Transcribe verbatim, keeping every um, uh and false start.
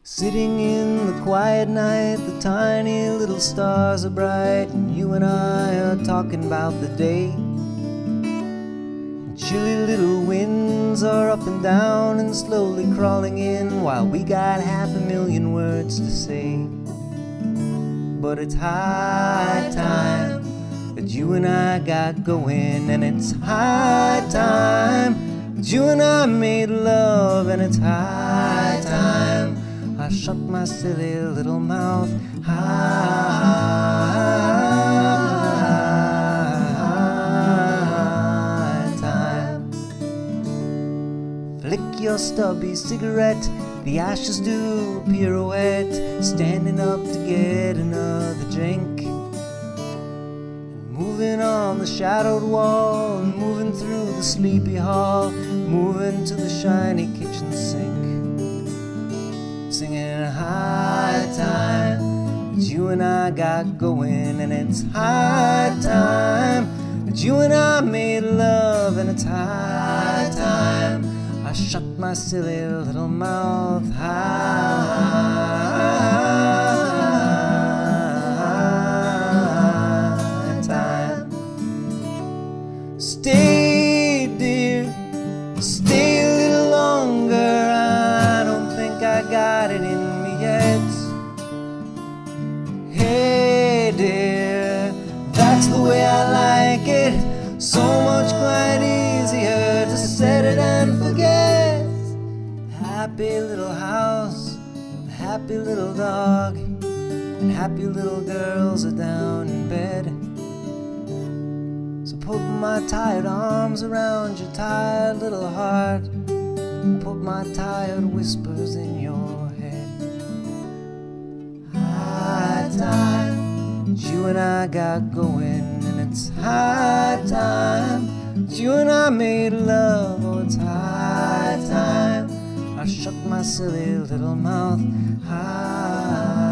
Sitting in the quiet night, the tiny little stars are bright, and you and I are talking about the day. Chilly little winds are up and down and slowly crawling in, while we got half a million words to say. But it's high time that you and I got going, and it's high time that you and I made love, and it's high time I shut my silly little mouth. High time. Flick your stubby cigarette, the ashes do pirouette, standing up to get another drink, and moving on the shadowed wall, and moving through the sleepy hall, moving to the shiny kitchen sink, singing high time that you and I got going, and it's high time that you and I made love, and it's high time I shut my silly little mouth. High time. Stay, dear, stay a little longer. I don't think I got it in me yet. Hey, dear, that's the way I like it. So much quite easier to set it and forget. Happy little house, happy little dog, and happy little girls are down in bed. So put my tired arms around your tired little heart, and put my tired whispers in your head. High time that you and I got going, and it's high time that you and I made love. Oh, it's high time I shut my silly little mouth. High